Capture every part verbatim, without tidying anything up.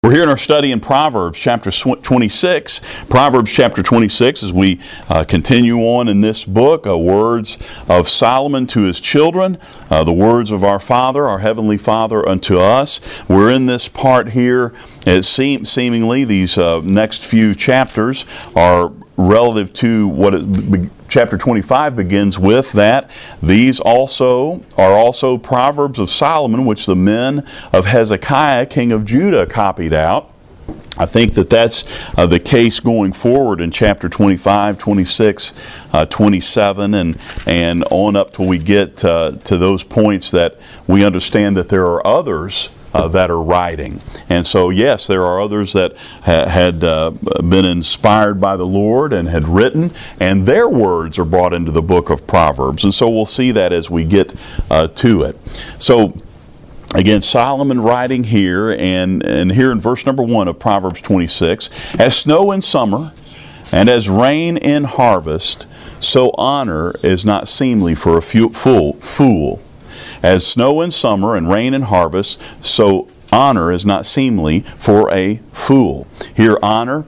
We're here in our study in Proverbs chapter twenty-six. Proverbs chapter twenty-six, as we uh, continue on in this book, uh, words of Solomon to his children, uh, the words of our Father, our Heavenly Father unto us. We're in this part here. It seem, seemingly these uh, next few chapters are relative to what it be, chapter twenty-five begins with, that these also are also Proverbs of Solomon, which the men of Hezekiah, king of Judah, copied out. I think that that's uh, the case going forward in chapter twenty-five, twenty-six, uh, twenty-seven, and, and on up till we get uh, to those points that we understand that there are others Uh, that are writing. And so, yes, there are others that ha- had uh, been inspired by the Lord and had written, and their words are brought into the book of Proverbs. And so we'll see that as we get uh, to it. So, again, Solomon writing here, and, and here in verse number one of Proverbs twenty-six, as snow in summer and as rain in harvest, so honor is not seemly for a fu- fool. fool. As snow in summer and rain in harvest, so honor is not seemly for a fool. Here, honor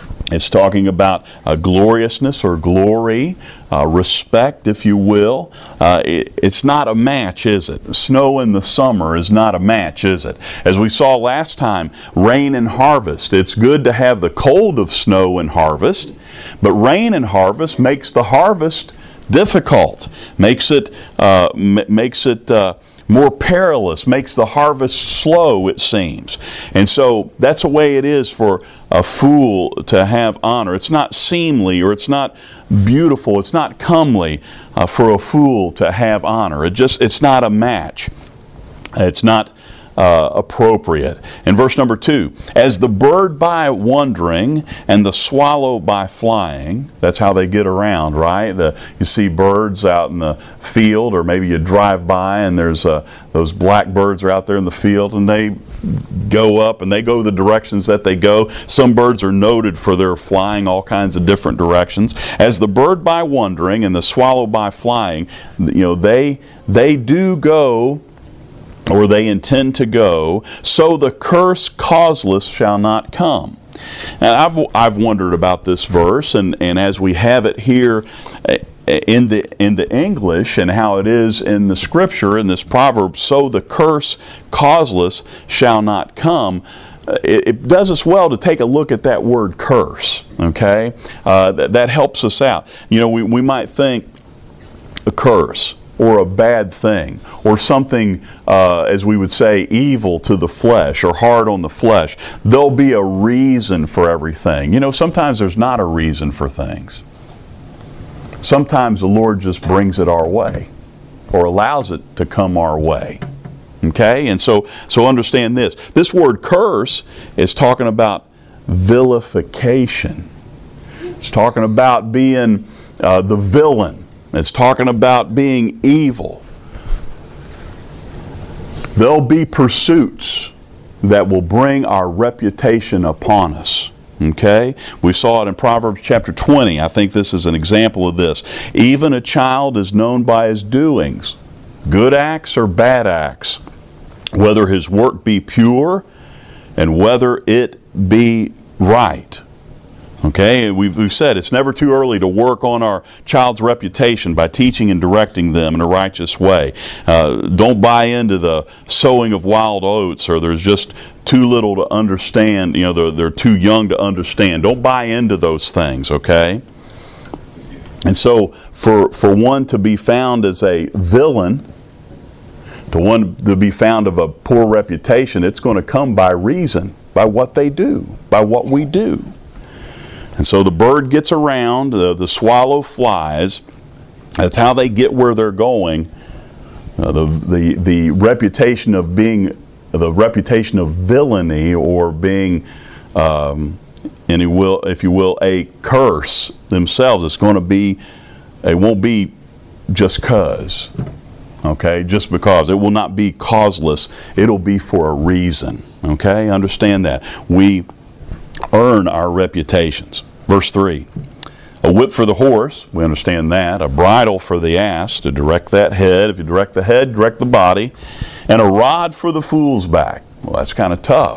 is talking about uh, gloriousness or glory, uh, respect, if you will. Uh, it, it's not a match, is it? Snow in the summer is not a match, is it? As we saw last time, rain and harvest. It's good to have the cold of snow and harvest, but rain and harvest makes the harvest difficult, makes it uh, m- makes it uh, more perilous, makes the harvest slow, it seems. And so that's the way it is for a fool to have honor. It's not seemly, or it's not beautiful, it's not comely uh, for a fool to have honor. It just it's not a match. It's not Uh, appropriate. In verse number two, as the bird by wandering and the swallow by flying, that's how they get around, right? Uh, you see birds out in the field, or maybe you drive by and there's uh, those blackbirds are out there in the field, and they go up and they go the directions that they go. Some birds are noted for their flying all kinds of different directions. As the bird by wandering and the swallow by flying, you know, they they do go, or they intend to go, so the curse causeless shall not come. And I've I've wondered about this verse, and, and as we have it here in the in the English, and how it is in the Scripture, in this proverb, so the curse causeless shall not come. It, it does us well to take a look at that word curse, okay? Uh, that, that helps us out. You know, we, we might think a curse, or a bad thing, or something, uh, as we would say, evil to the flesh, or hard on the flesh. There'll be a reason for everything. You know, sometimes there's not a reason for things. Sometimes the Lord just brings it our way, or allows it to come our way. Okay? And so, so understand this. This word curse is talking about vilification. It's talking about being uh, the villain. It's talking about being evil. There'll be pursuits that will bring our reputation upon us. Okay? We saw it in Proverbs chapter twenty. I think this is an example of this. Even a child is known by his doings, good acts or bad acts, whether his work be pure and whether it be right. Okay, we've, we've said it's never too early to work on our child's reputation by teaching and directing them in a righteous way. Uh, don't buy into the sowing of wild oats, or there's just too little to understand, you know, they're, they're too young to understand. Don't buy into those things, okay? And so for, for one to be found as a villain, to one to be found of a poor reputation, it's going to come by reason, by what they do, by what we do. And so the bird gets around, the, the swallow flies. That's how they get where they're going. Uh, the, the, the reputation of being, the reputation of villainy, or being, um, and you will, if you will, a curse themselves. It's going to be, it won't be just cause, okay, just because. It will not be causeless. It'll be for a reason, okay? Understand that. We earn our reputations. Verse three, a whip for the horse, we understand that, a bridle for the ass to direct that head. If you direct the head, direct the body, and a rod for the fool's back. Well, that's kind of tough.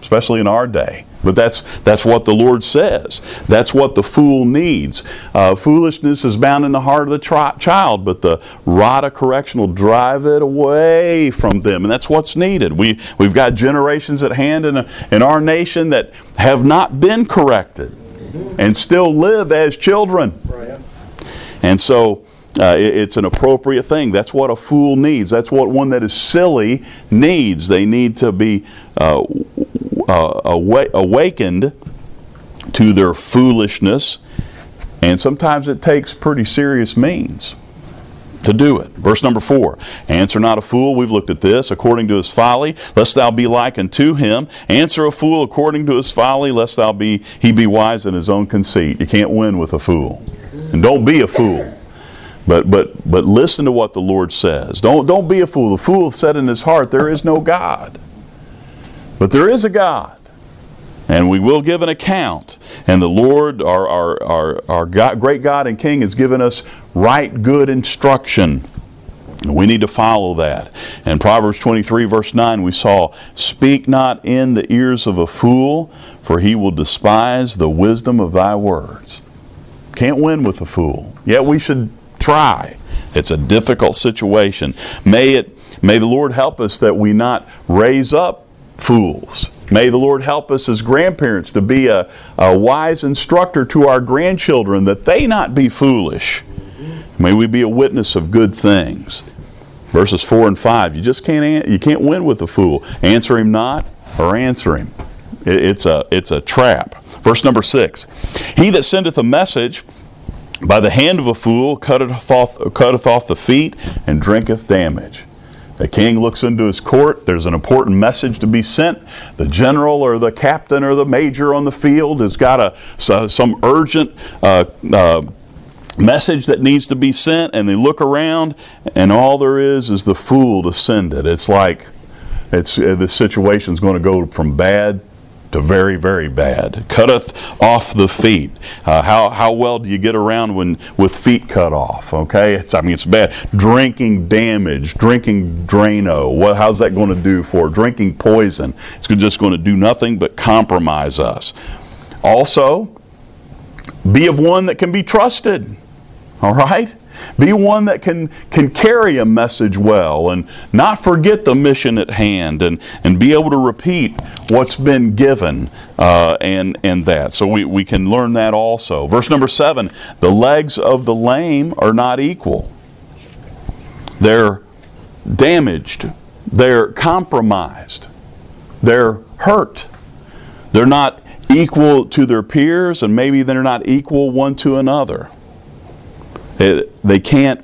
especially in our day. But that's that's what the Lord says. That's what the fool needs. Uh, foolishness is bound in the heart of the tri- child, but the rod of correction will drive it away from them. And that's what's needed. We, we've got generations at hand in, a, in our nation that have not been corrected and still live as children. Right. And so uh, it, it's an appropriate thing. That's what a fool needs. That's what one that is silly needs. They need to be uh, uh, awa- awakened to their foolishness, and sometimes it takes pretty serious means to do it. Verse number four, answer not a fool, we've looked at this, according to his folly, lest thou be like unto him. Answer a fool according to his folly, lest thou be he be wise in his own conceit. You can't win with a fool. And don't be a fool. But but but listen to what the Lord says. Don't don't be a fool. The fool said in his heart, there is no God. But there is a God. And we will give an account. And the Lord, our, our, our, our God, great God and King, has given us right good instruction. And we need to follow that. And Proverbs twenty-three, verse nine, we saw, speak not in the ears of a fool, for he will despise the wisdom of thy words. Can't win with a fool. Yet we should try. It's a difficult situation. May it, may the Lord help us that we not raise up fools. May the Lord help us as grandparents to be a, a wise instructor to our grandchildren, that they not be foolish. May we be a witness of good things. Verses four and five, you just can't you can't win with a fool. Answer him not, or answer him. It, it's a it's a trap. Verse number six, he that sendeth a message by the hand of a fool cutteth off, cutteth off the feet, and drinketh damage. The king looks into his court. There's an important message to be sent. The general or the captain or the major on the field has got a so, some urgent uh, uh, message that needs to be sent, and they look around, and all there is is the fool to send it. It's like it's uh, the situation's going to go from bad to very, very bad. Cutteth off the feet. Uh, how how well do you get around when with feet cut off? Okay, it's I mean it's bad. Drinking damage, drinking Drano. What how's that going to do for drinking poison? It's just going to do nothing but compromise us. Also, be of one that can be trusted. All right? Be one that can, can carry a message well and not forget the mission at hand, and, and be able to repeat what's been given uh, and, and that. So we, we can learn that also. Verse number seven, the legs of the lame are not equal. They're damaged. They're compromised. They're hurt. They're not equal to their peers, and maybe they're not equal one to another. It, they can't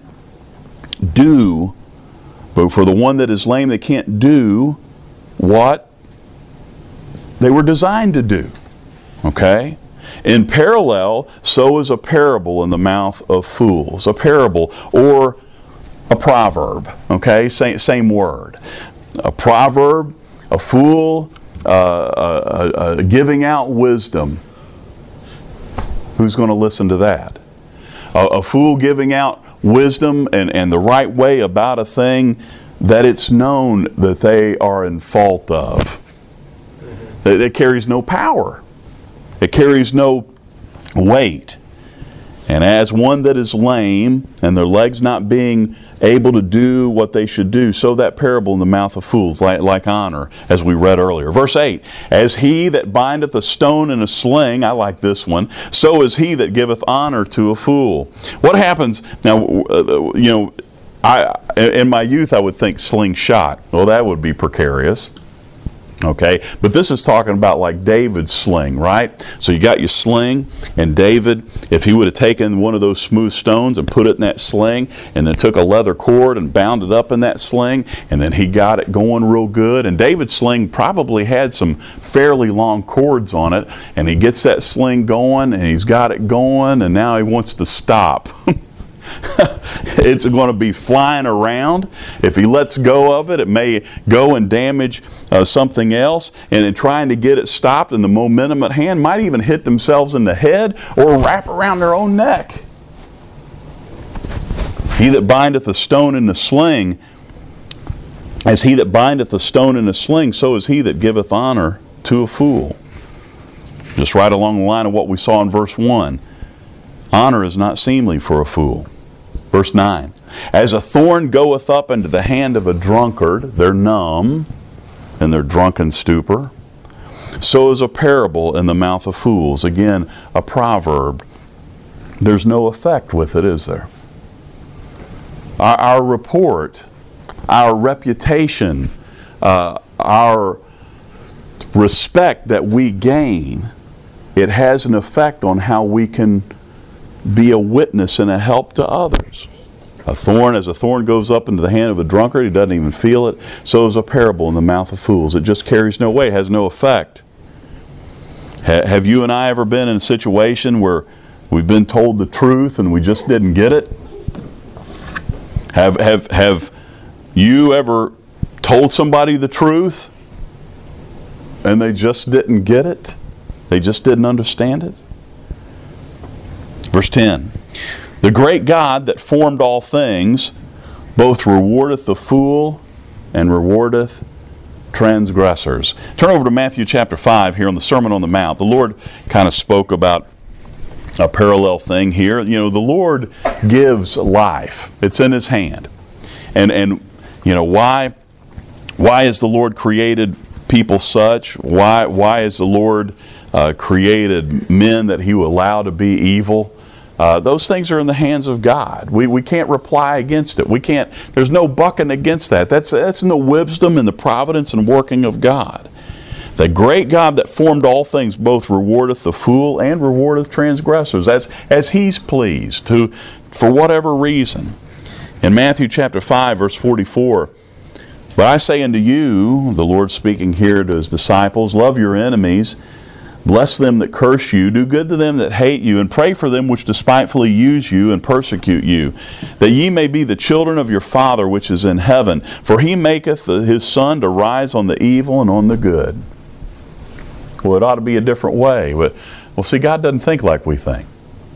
do, but for the one that is lame, they can't do what they were designed to do. Okay? In parallel, so is a parable in the mouth of fools. A parable or a proverb. Okay? Same, same word. A proverb, a fool, uh, uh, uh, uh, giving out wisdom. Who's going to listen to that? A fool giving out wisdom and, and the right way about a thing that it's known that they are in fault of. It, it carries no power. It carries no weight. And as one that is lame, and their legs not being able to do what they should do, so that parable in the mouth of fools, like, like honor, as we read earlier. Verse eight, as he that bindeth a stone in a sling, I like this one, so is he that giveth honor to a fool. What happens, now, uh, you know, I in my youth I would think slingshot. Well, that would be precarious. Okay, but this is talking about like David's sling, right? So you got your sling, and David, if he would have taken one of those smooth stones and put it in that sling, and then took a leather cord and bound it up in that sling, and then he got it going real good. And David's sling probably had some fairly long cords on it, and he gets that sling going, and he's got it going, and now he wants to stop. It's going to be flying around. If he lets go of it, it may go and damage uh, something else. And in trying to get it stopped, and the momentum at hand might even hit themselves in the head or wrap around their own neck. He that bindeth a stone in the sling, as he that bindeth a stone in a sling, so is he that giveth honor to a fool. Just right along the line of what we saw in verse one. Honor is not seemly for a fool. Verse nine. As a thorn goeth up into the hand of a drunkard, they're numb in their drunken stupor, so is a parable in the mouth of fools. Again, a proverb. There's no effect with it, is there? Our, our report, our reputation, uh, our respect that we gain, it has an effect on how we can be a witness and a help to others. A thorn, as a thorn goes up into the hand of a drunkard, he doesn't even feel it. So is a parable in the mouth of fools. It just carries no weight, has no effect. Ha- have you and I ever been in a situation where we've been told the truth and we just didn't get it? Have, have, have you ever told somebody the truth and they just didn't get it? They just didn't understand it? Verse ten. The great God that formed all things both rewardeth the fool and rewardeth transgressors. Turn over to Matthew chapter five here on the Sermon on the Mount. The Lord kind of spoke about a parallel thing here. You know, the Lord gives life. It's in His hand. And, and you know, why, why has the Lord created people such? Why, why has the Lord uh, created men that He will allow to be evil? Uh, those things are in the hands of God. We we can't reply against it. We can't. There's no bucking against that. That's that's in the wisdom and the providence and working of God. The great God that formed all things both rewardeth the fool and rewardeth transgressors, as as He's pleased to, for whatever reason. In Matthew chapter five, verse forty-four, but I say unto you, the Lord speaking here to His disciples, love your enemies. Bless them that curse you, do good to them that hate you, and pray for them which despitefully use you and persecute you, that ye may be the children of your Father which is in heaven. For He maketh His sun to rise on the evil and on the good. Well, it ought to be a different way. But, well, see, God doesn't think like we think.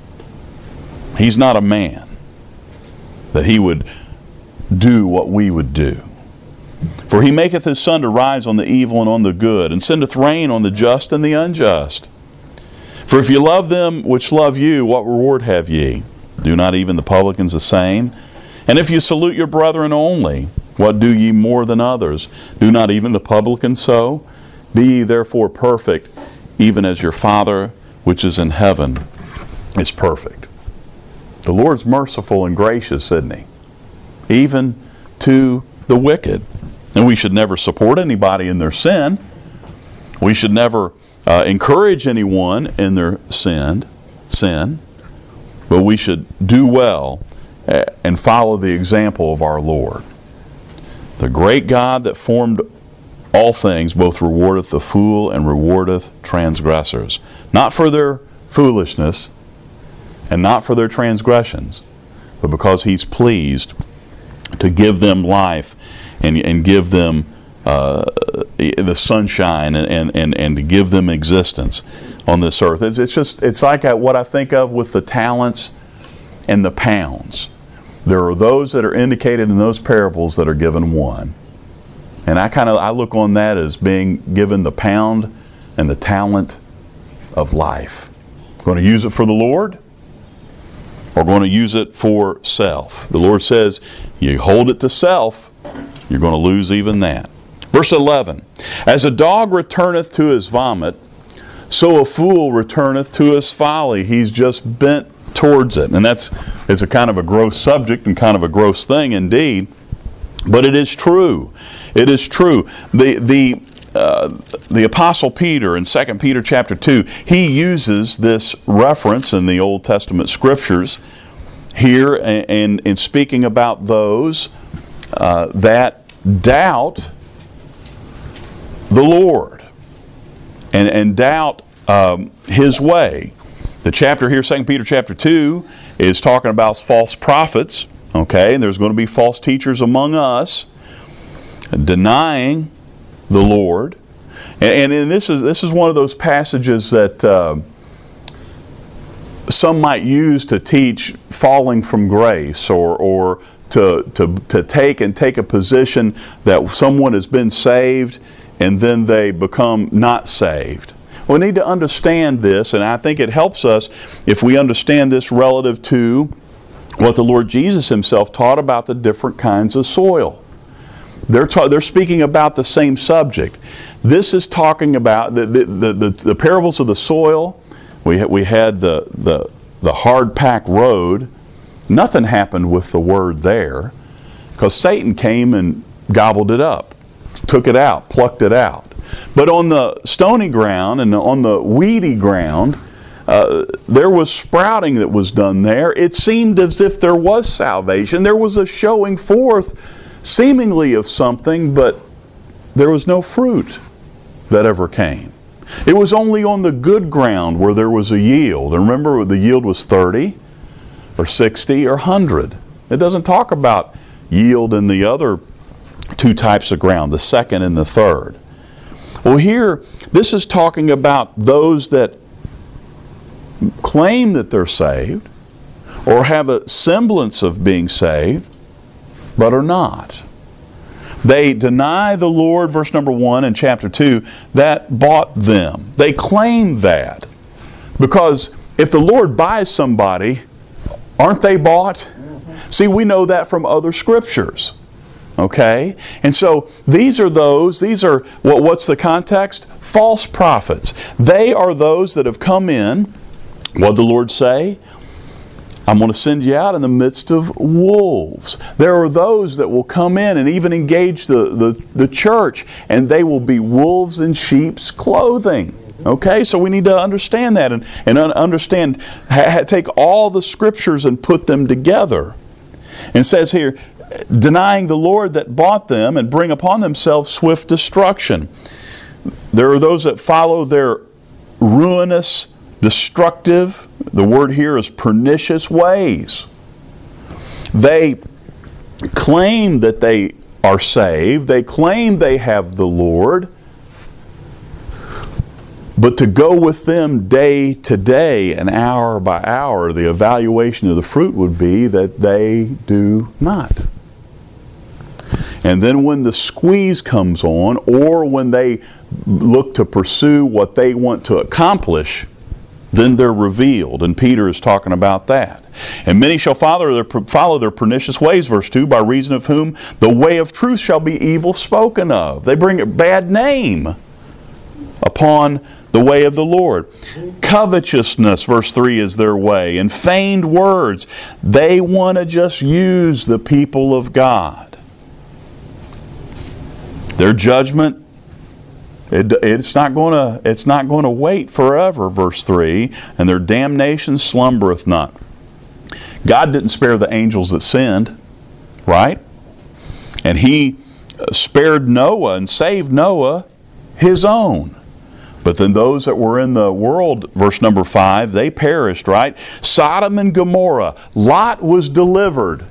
He's not a man that He would do what we would do. For He maketh His sun to rise on the evil and on the good, and sendeth rain on the just and the unjust. For if ye love them which love you, what reward have ye? Do not even the publicans the same? And if you salute your brethren only, what do ye more than others? Do not even the publicans so? Be ye therefore perfect, even as your Father which is in heaven is perfect. The Lord's merciful and gracious, isn't He? Even to the wicked. And we should never support anybody in their sin. We should never uh, encourage anyone in their sin, sin. But we should do well and follow the example of our Lord. The great God that formed all things both rewardeth the fool and rewardeth transgressors. Not for their foolishness and not for their transgressions, but because He's pleased to give them life and, and give them uh, the sunshine and, and, and to give them existence on this earth. It's, it's just, it's like what I think of with the talents and the pounds. There are those that are indicated in those parables that are given one. And I kind of, I look on that as being given the pound and the talent of life. Going to use it for the Lord, or going to use it for self. The Lord says, you hold it to self, you're going to lose even that. Verse eleven, as a dog returneth to his vomit, so a fool returneth to his folly. He's just bent towards it. And that's it's a kind of a gross subject and kind of a gross thing indeed. But it is true. It is true. The the uh, the Apostle Peter in Second Peter chapter two, he uses this reference in the Old Testament Scriptures here in, in speaking about those uh, that doubt the Lord and, and doubt um, His way. The chapter here, Second Peter chapter two, is talking about false prophets. Okay, and there's going to be false teachers among us, denying the Lord, and, and this is this is one of those passages that uh, some might use to teach falling from grace, or or to to to take and take a position that someone has been saved and then they become not saved. We need to understand this, and I think it helps us if we understand this relative to what the Lord Jesus Himself taught about the different kinds of soil. They're, ta- they're speaking about the same subject. This is talking about the, the, the, the, the parables of the soil. We, ha- we had the, the, the hard packed road. Nothing happened with the word there because Satan came and gobbled it up, took it out, plucked it out. But on the stony ground and on the weedy ground, uh, there was sprouting that was done there. It seemed as if there was salvation. There was a showing forth seemingly of something, but there was no fruit that ever came. It was only on the good ground where there was a yield. And remember, the yield was thirty or sixty or one hundred. It doesn't talk about yield in the other two types of ground, the second and the third. Well, here, this is talking about those that claim that they're saved or have a semblance of being saved, but are not. They deny the Lord, verse number one in chapter two, that bought them. They claim that. Because if the Lord buys somebody, aren't they bought? See, we know that from other scriptures. Okay? And so these are those, these are, what, what's the context? False prophets. They are those that have come in. What did the Lord say? I'm going to send you out in the midst of wolves. There are those that will come in and even engage the, the, the church, and they will be wolves in sheep's clothing. Okay, so we need to understand that and, and understand, ha, take all the scriptures and put them together. And it says here, denying the Lord that bought them and bring upon themselves swift destruction. There are those that follow their ruinous, destructive, the word here is pernicious ways. They claim that they are saved. They claim they have the Lord. But to go with them day to day and hour by hour, the evaluation of the fruit would be that they do not. And then when the squeeze comes on, or when they look to pursue what they want to accomplish, then they're revealed. And Peter is talking about that. And many shall follow their, follow their pernicious ways, verse two, by reason of whom the way of truth shall be evil spoken of. They bring a bad name upon the way of the Lord. Covetousness, verse three, is their way. And feigned words. They want to just use the people of God. Their judgment, it, it's not going to it's not going to wait forever, verse three, and their damnation slumbereth not. God didn't spare the angels that sinned, right? And He spared Noah and saved Noah, His own. But then those that were in the world, verse number five, they perished, right? Sodom and Gomorrah, Lot was delivered,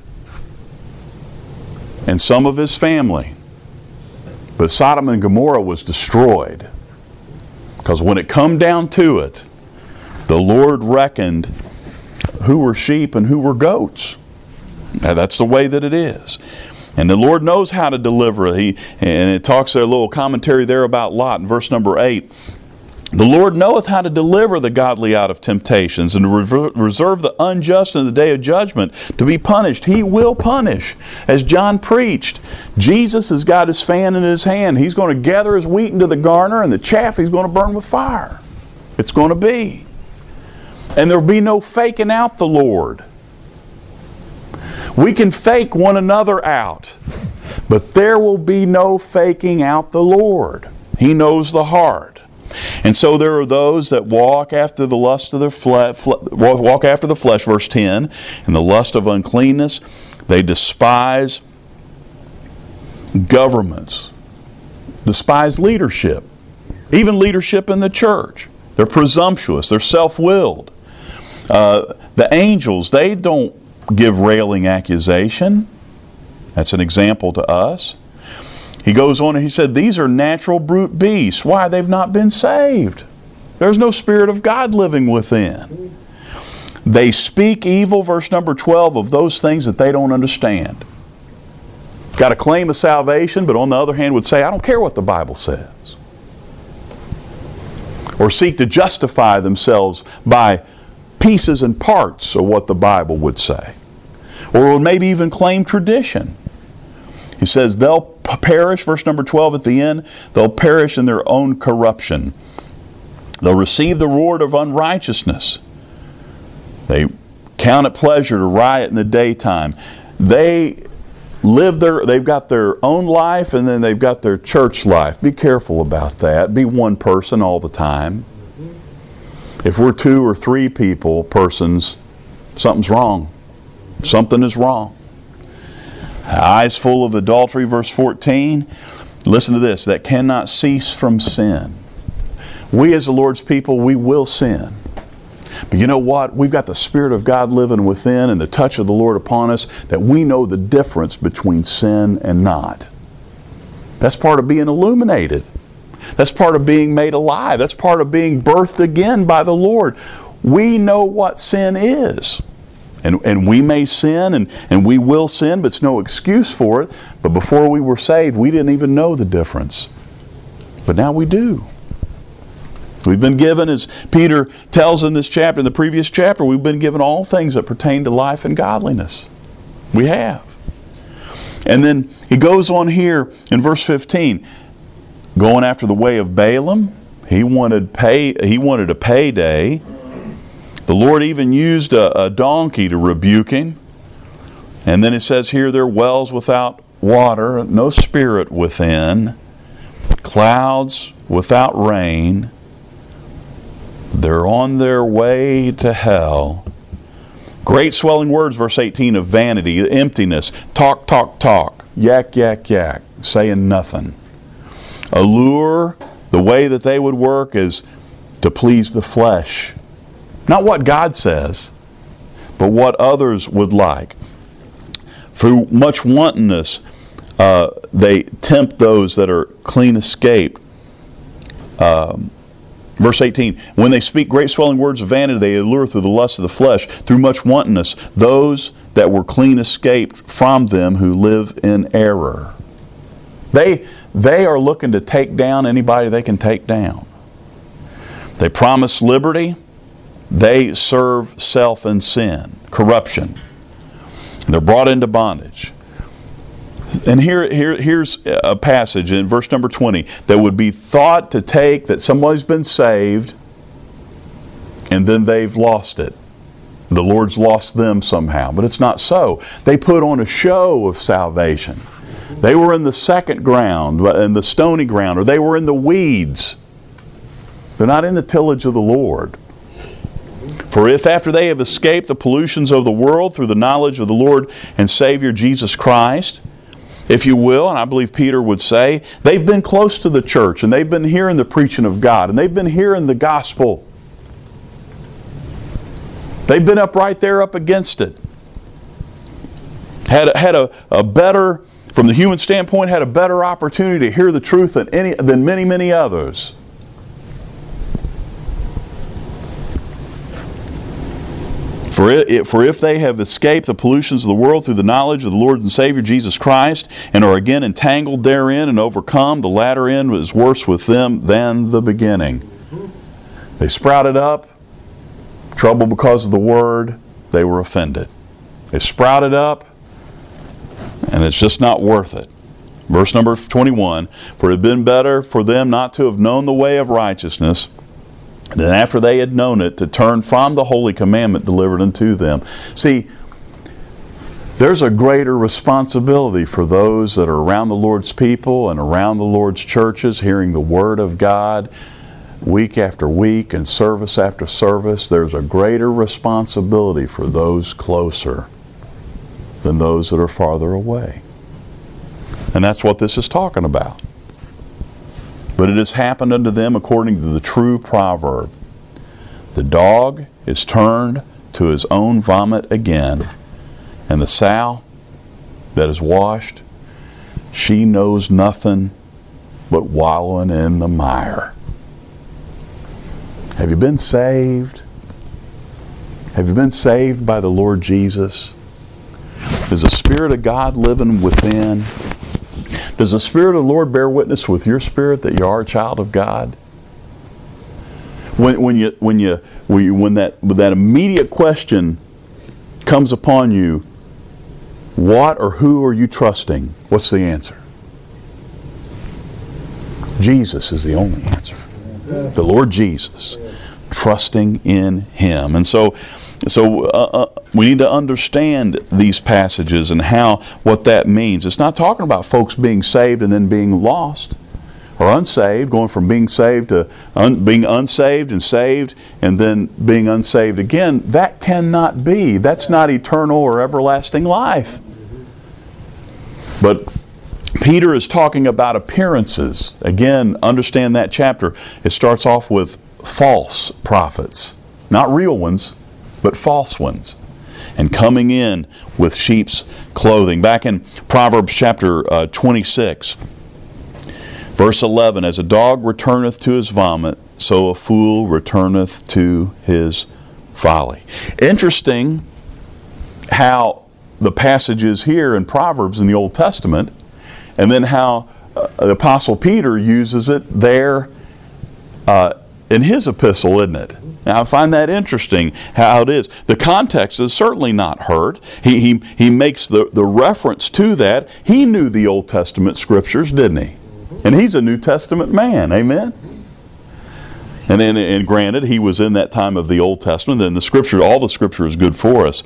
and some of his family. But Sodom and Gomorrah was destroyed. Because when it come down to it, the Lord reckoned who were sheep and who were goats. Now, that's the way that it is. And the Lord knows how to deliver. He, and it talks a little commentary there about Lot in verse number eight. The Lord knoweth how to deliver the godly out of temptations, and to reserve the unjust in the day of judgment to be punished. He will punish. As John preached, Jesus has got His fan in His hand. He's going to gather His wheat into the garner, and the chaff He's going to burn with fire. It's going to be. And there will be no faking out the Lord. We can fake one another out, but there will be no faking out the Lord. He knows the heart. And so there are those that walk after the lust of their flesh, walk after the flesh, verse ten, and the lust of uncleanness. They despise governments, despise leadership, even leadership in the church. They're presumptuous, they're self-willed. Uh, the angels, they don't give railing accusation. That's an example to us. He goes on and he said, these are natural brute beasts. Why? They've not been saved. There's no Spirit of God living within. They speak evil, verse number twelve, of those things that they don't understand. got a claim of salvation, but on the other hand would say, I don't care what the Bible says. Or seek to justify themselves by pieces and parts of what the Bible would say. Or would maybe even claim tradition. He says they'll perish, verse number twelve at the end, they'll perish in their own corruption. They'll receive the reward of unrighteousness. They count it pleasure to riot in the daytime. They live their, they've got their own life and then they've got their church life. Be careful about that. Be one person all the time. If we're two or three people, persons, something's wrong. Something is wrong. Eyes full of adultery, verse fourteen. Listen to this, that cannot cease from sin. We as the Lord's people, we will sin. But you know what? We've got the Spirit of God living within and the touch of the Lord upon us that we know the difference between sin and not. That's part of being illuminated. That's part of being made alive. That's part of being birthed again by the Lord. We know what sin is. And, and we may sin and, and we will sin, but it's no excuse for it. But before we were saved, we didn't even know the difference. But now we do. We've been given, as Peter tells in this chapter, in the previous chapter, we've been given all things that pertain to life and godliness. We have. And then he goes on here in verse fifteen, going after the way of Balaam. He wanted pay. He wanted a payday. The Lord even used a, a donkey to rebuke him. And then it says here, there are wells without water, no spirit within, clouds without rain. They're on their way to hell. Great swelling words, verse eighteen, of vanity, emptiness, talk, talk, talk, yak, yak, yak, saying nothing. Allure, the way that they would work is to please the flesh. Not what God says, but what others would like. Through much wantonness, uh, they tempt those that are clean escaped. Um, verse eighteen, when they speak great swelling words of vanity, they allure through the lust of the flesh, through much wantonness, those that were clean escaped from them who live in error. They, they are looking to take down anybody they can take down. They promise liberty. They serve self and sin, corruption. They're brought into bondage. And here, here, here's a passage in verse number twenty that would be thought to take that somebody's been saved and then they've lost it. The Lord's lost them somehow. But it's not so. They put on a show of salvation. They were in the second ground, in the stony ground, or they were in the weeds. They're not in the tillage of the Lord. For if after they have escaped the pollutions of the world through the knowledge of the Lord and Savior Jesus Christ, if you will, and I believe Peter would say, they've been close to the church and they've been hearing the preaching of God and they've been hearing the gospel. They've been up right there up against it. Had, had a, a better, from the human standpoint, had a better opportunity to hear the truth than, any, than many, many others. For if, for if they have escaped the pollutions of the world through the knowledge of the Lord and Savior Jesus Christ, and are again entangled therein and overcome, the latter end is worse with them than the beginning. They sprouted up, trouble because of the word, they were offended. They sprouted up, and it's just not worth it. Verse number twenty-one, for it had been better for them not to have known the way of righteousness, then after they had known it, to turn from the holy commandment delivered unto them. See, there's a greater responsibility for those that are around the Lord's people and around the Lord's churches, hearing the Word of God week after week and service after service. There's a greater responsibility for those closer than those that are farther away. And that's what this is talking about. But it has happened unto them according to the true proverb. The dog is turned to his own vomit again, and the sow that is washed, she knows nothing but wallowing in the mire. Have you been saved? Have you been saved by the Lord Jesus? Is the Spirit of God living within? Does the Spirit of the Lord bear witness with your spirit that you are a child of God? When, when you when you when, you, when that when that immediate question comes upon you, what or who are you trusting? What's the answer? Jesus is the only answer. The Lord Jesus. Trusting in Him. And so so uh, uh, we need to understand these passages and how, what that means. It's not talking about folks being saved and then being lost or unsaved, going from being saved to un, being unsaved and saved and then being unsaved again. That cannot be. That's not eternal or everlasting life. But Peter is talking about appearances. Again, understand that chapter. It starts off with false prophets. Not real ones, but false ones. And coming in with sheep's clothing. Back in Proverbs chapter uh, twenty-six, verse eleven, as a dog returneth to his vomit, so a fool returneth to his folly. Interesting how the passages here in Proverbs in the Old Testament, and then how uh, the Apostle Peter uses it there uh, in his epistle, isn't it? Now I find that interesting how it is. The context is certainly not hurt. He, he, he makes the, the reference to that. He knew the Old Testament scriptures, didn't he? And he's a New Testament man, amen? And, and, and granted, he was in that time of the Old Testament, and the scripture, all the scripture is good for us.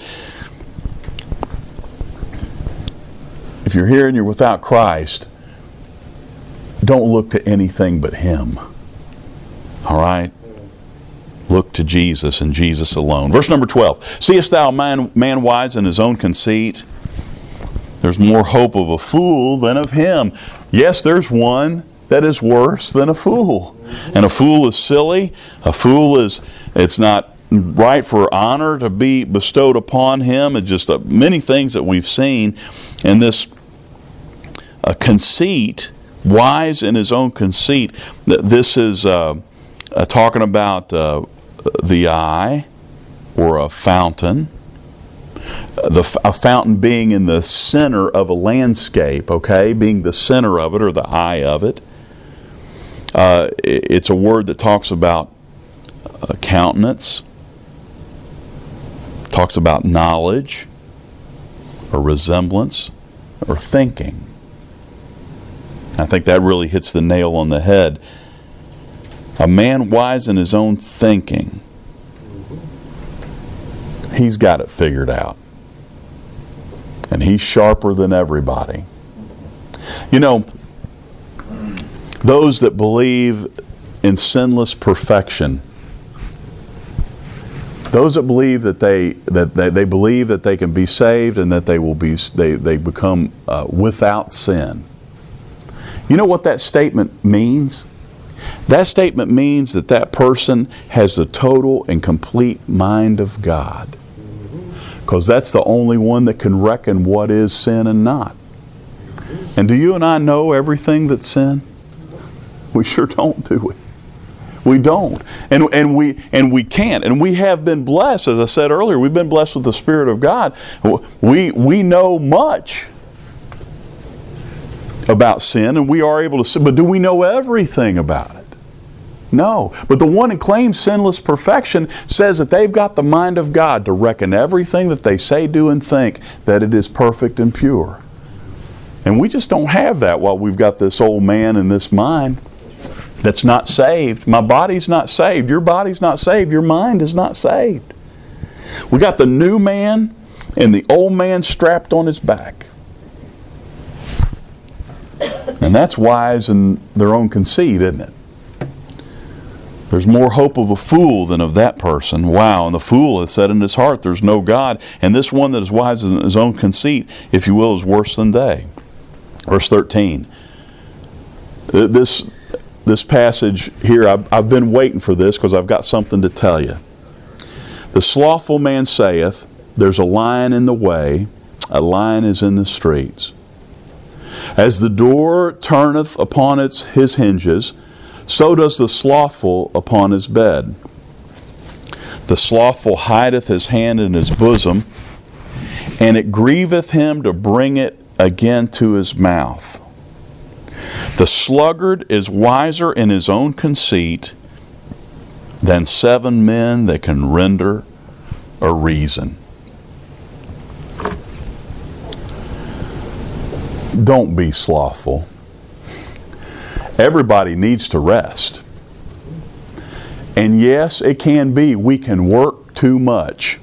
If you're here and you're without Christ, don't look to anything but Him. All right? Look to Jesus and Jesus alone. Verse number twelve. Seest thou a man, man wise in his own conceit? There's more hope of a fool than of him. Yes, there's one that is worse than a fool. And a fool is silly. A fool is, it's not right for honor to be bestowed upon him. It's just uh, many things that we've seen. And this uh, conceit, wise in his own conceit, this is uh, uh, talking about uh, the eye or a fountain. The, a fountain being in the center of a landscape, okay? Being the center of it or the eye of it. Uh, it's a word that talks about uh, countenance, talks about knowledge or resemblance or thinking. I think that really hits the nail on the head. A man wise in his own thinking, he's got it figured out. And he's sharper than everybody. You know, those that believe in sinless perfection, those that believe that they that they, they believe that they can be saved and that they will be they they become uh, without sin. You know what that statement means? That statement means that that person has the total and complete mind of God. Because that's the only one that can reckon what is sin and not. And do you and I know everything that's sin? We sure don't, do we? We don't. And, and, we, and we can't. And we have been blessed, as I said earlier, we've been blessed with the Spirit of God. We, we know much about sin, and we are able to sin. But do we know everything about it? No. But the one who claims sinless perfection says that they've got the mind of God to reckon everything that they say, do, and think that it is perfect and pure. And we just don't have that while we've got this old man in this mind that's not saved. My body's not saved. Your body's not saved. Your mind is not saved. We got the new man and the old man strapped on his back. And that's wise in their own conceit, isn't it? There's more hope of a fool than of that person. Wow, and the fool hath said in his heart, there's no God. And this one that is wise in his own conceit, if you will, is worse than they. Verse thirteen. This, this passage here, I've, I've been waiting for this because I've got something to tell you. The slothful man saith, there's a lion in the way, a lion is in the streets. As the door turneth upon its his hinges, so does the slothful upon his bed. The slothful hideth his hand in his bosom, and it grieveth him to bring it again to his mouth. The sluggard is wiser in his own conceit than seven men that can render a reason. Don't be slothful. Everybody needs to rest. And yes, it can be we can work too much.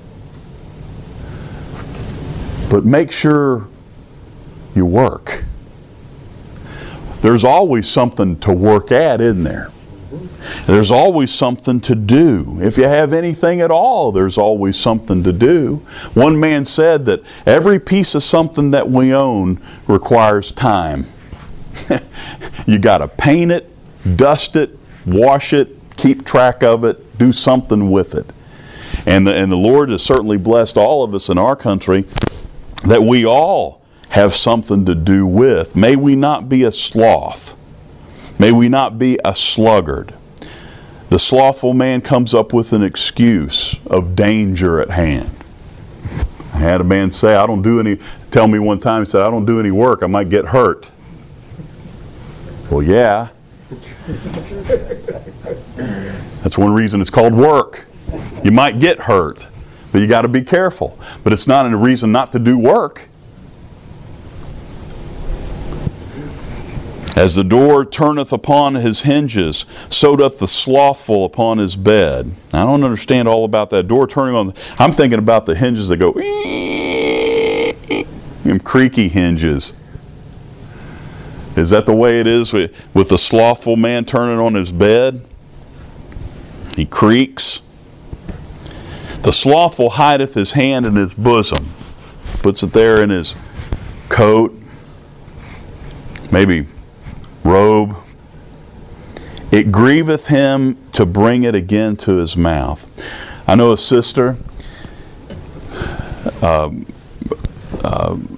But make sure you work. There's always something to work at, isn't there? There's always something to do. If you have anything at all, there's always something to do. One man said that every piece of something that we own requires time. You got to paint it, dust it, wash it, keep track of it, do something with it. And the, and the Lord has certainly blessed all of us in our country that we all have something to do with. May we not be a sloth. May we not be a sluggard. The slothful man comes up with an excuse of danger at hand. I had a man say, I don't do any, tell me one time, he said, I don't do any work, I might get hurt. Well, yeah. That's one reason it's called work. You might get hurt, but you got to be careful. But it's not a reason not to do work. As the door turneth upon his hinges, so doth the slothful upon his bed. I don't understand all about that door turning on. I'm thinking about the hinges that go, them creaky hinges. Is that the way it is with, with the slothful man turning on his bed? He creaks. The slothful hideth his hand in his bosom, puts it there in his coat, maybe robe. It grieveth him to bring it again to his mouth. I know a sister, um, um,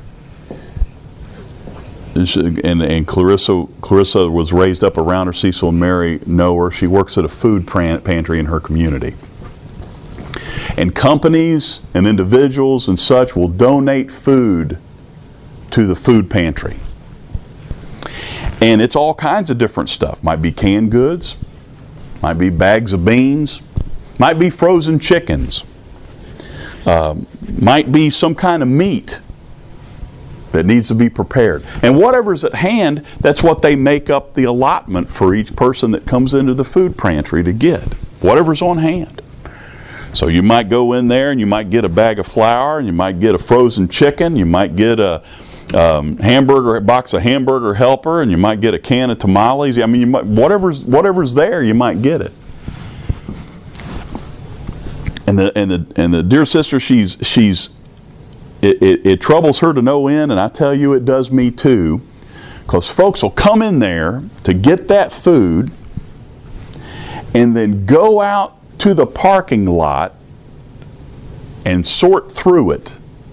and, and Clarissa, Clarissa was raised up around her. Cecil and Mary know her. She works at a food pantry in her community. And companies and individuals and such will donate food to the food pantry. And it's all kinds of different stuff. Might be canned goods, might be bags of beans, might be frozen chickens, um, might be some kind of meat that needs to be prepared. And whatever's at hand, that's what they make up the allotment for each person that comes into the food pantry to get. Whatever's on hand. So you might go in there and you might get a bag of flour, and you might get a frozen chicken, you might get a Um, hamburger, a box of hamburger helper, and you might get a can of tamales. I mean, you might, whatever's whatever's there, you might get it. And the and the and the dear sister, she's she's it, it, it troubles her to no end, and I tell you, it does me too, because folks will come in there to get that food, and then go out to the parking lot and sort through it.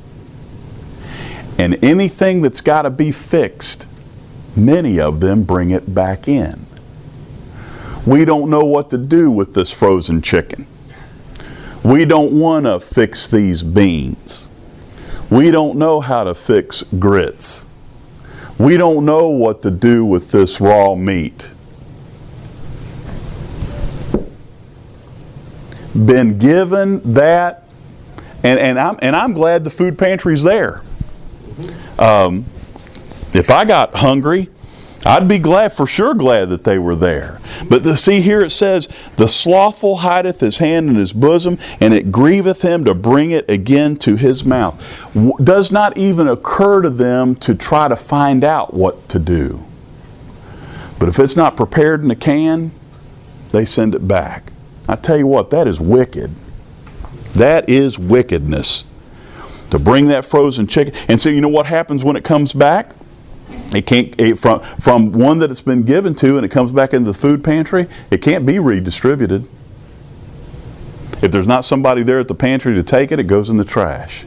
And anything that's got to be fixed, many of them bring it back in. We don't know what to do with this frozen chicken. We don't want to fix these beans. We don't know how to fix grits. We don't know what to do with this raw meat. Been given that, and, and, I'm, and I'm glad the food pantry's there. Um, if I got hungry, I'd be glad, for sure glad that they were there. But the, see here it says, the slothful hideth his hand in his bosom, and it grieveth him to bring it again to his mouth. W- does not even occur to them to try to find out what to do. But if it's not prepared in a can, they send it back. I tell you what, that is wicked. That is wickedness. To bring that frozen chicken, and so you know what happens when it comes back? It can't it, from from one that it's been given to, and it comes back into the food pantry. It can't be redistributed. If there's not somebody there at the pantry to take it, it goes in the trash.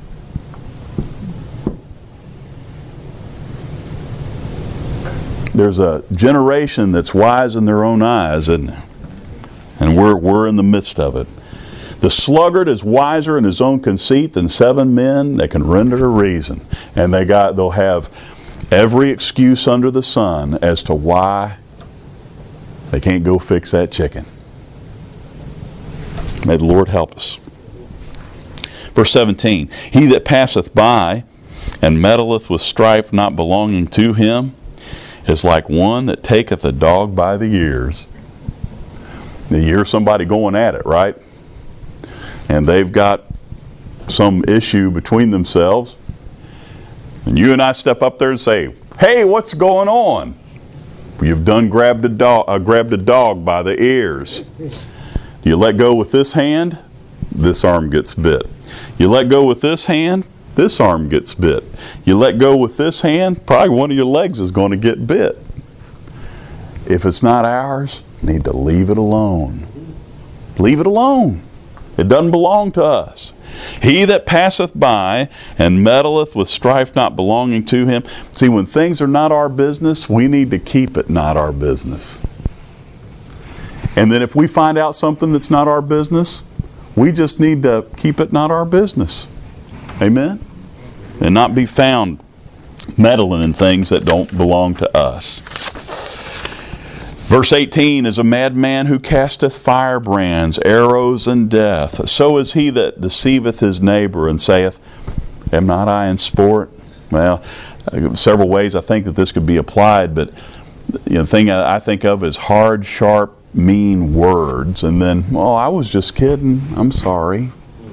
There's a generation that's wise in their own eyes, isn't there? And we're we're in the midst of it. The sluggard is wiser in his own conceit than seven men that can render a reason. And they got they'll have every excuse under the sun as to why they can't go fix that chicken. May the Lord help us. Verse seventeen, he that passeth by and meddleth with strife not belonging to him is like one that taketh a dog by the ears. You hear somebody going at it, right? And they've got some issue between themselves. And you and I step up there and say, hey, what's going on? You've done grabbed a dog, uh, grabbed a dog by the ears. You let go with this hand, this arm gets bit. You let go with this hand, this arm gets bit. You let go with this hand, probably one of your legs is going to get bit. If it's not ours, need to leave it alone. Leave it alone. It doesn't belong to us. He that passeth by and meddleth with strife not belonging to him. See, when things are not our business, we need to keep it not our business. And then if we find out something that's not our business, we just need to keep it not our business. Amen? And not be found meddling in things that don't belong to us. Verse eighteen, is a madman who casteth firebrands, arrows, and death. So is he that deceiveth his neighbor and saith, am not I in sport? Well, several ways I think that this could be applied, but you know, the thing I think of is hard, sharp, mean words. And then, oh, I was just kidding. I'm sorry.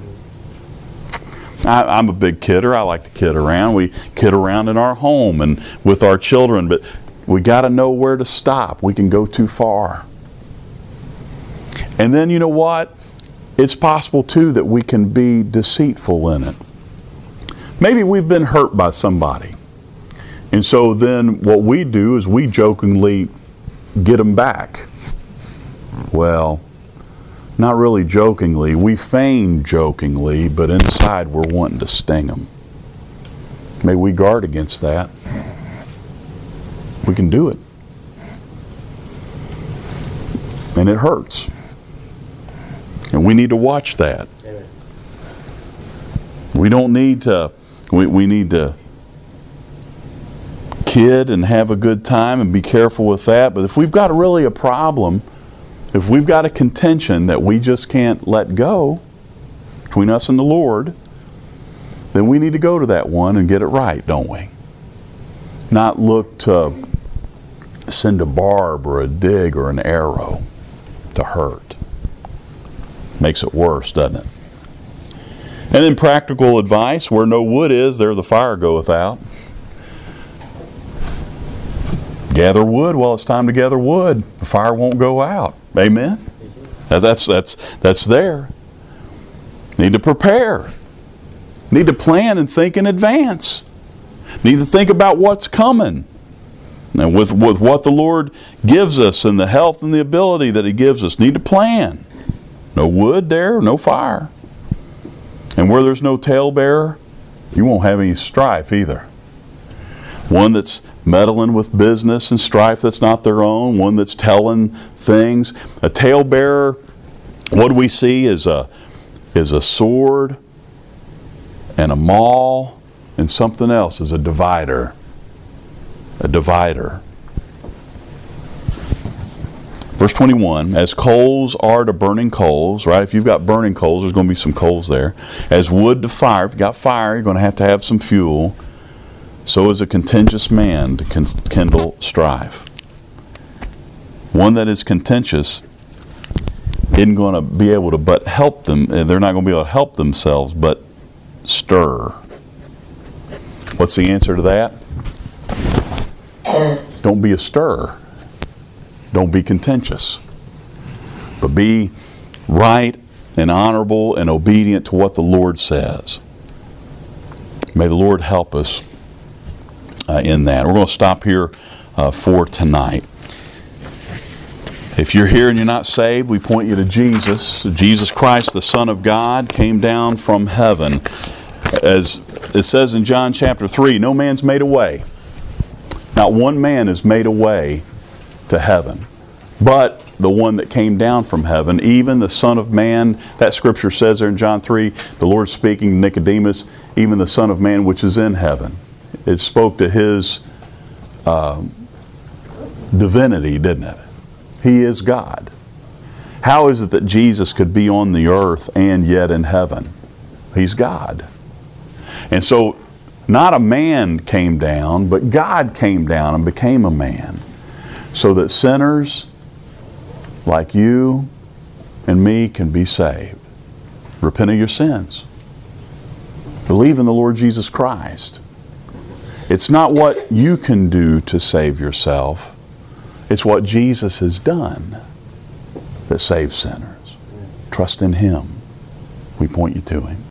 I, I'm a big kidder. I like to kid around. We kid around in our home and with our children, but we got to know where to stop. We can go too far. And then, you know what? It's possible, too, that we can be deceitful in it. Maybe we've been hurt by somebody. And so then what we do is we jokingly get them back. Well, not really jokingly. We feign jokingly, but inside we're wanting to sting them. May we guard against that. We can do it. And it hurts. And we need to watch that. Amen. We don't need to, we, we need to kid and have a good time and be careful with that. But if we've got really a problem, if we've got a contention that we just can't let go between us and the Lord, then we need to go to that one and get it right, don't we? Not look to send a barb or a dig or an arrow to hurt. Makes it worse, doesn't it? And then practical advice, where no wood is, there the fire goeth out. Gather wood while it's time to gather wood. The fire won't go out. Amen? That's, that's, that's there. Need to prepare. Need to plan and think in advance. Need to think about what's coming. And with, with what the Lord gives us and the health and the ability that He gives us, need to plan. No wood there, no fire. And where there's no talebearer, you won't have any strife either. One that's meddling with business and strife that's not their own, one that's telling things. A talebearer, what do we see is a, is a sword and a maul and something else, is a divider. A divider. Verse twenty-one, as coals are to burning coals, right? If you've got burning coals, there's going to be some coals there. As wood to fire, if you've got fire, you're going to have to have some fuel. So is a contentious man to kindle strife. One that is contentious isn't going to be able to but help them. They're not going to be able to help themselves, but stir. What's the answer to that? Don't be a stirrer. Don't be contentious. But be right and honorable and obedient to what the Lord says. May the Lord help us uh, in that. We're going to stop here uh, for tonight. If you're here and you're not saved, we point you to Jesus. Jesus Christ, the Son of God, came down from heaven. As it says in John chapter three, no man's made a way. Not one man is made a way to heaven. But the one that came down from heaven, even the Son of Man, that scripture says there in John three, the Lord speaking to Nicodemus, even the Son of Man which is in heaven. It spoke to his um, divinity, didn't it? He is God. How is it that Jesus could be on the earth and yet in heaven? He's God. And so, not a man came down, but God came down and became a man, so that sinners like you and me can be saved. Repent of your sins. Believe in the Lord Jesus Christ. It's not what you can do to save yourself. It's what Jesus has done that saves sinners. Trust in Him. We point you to Him.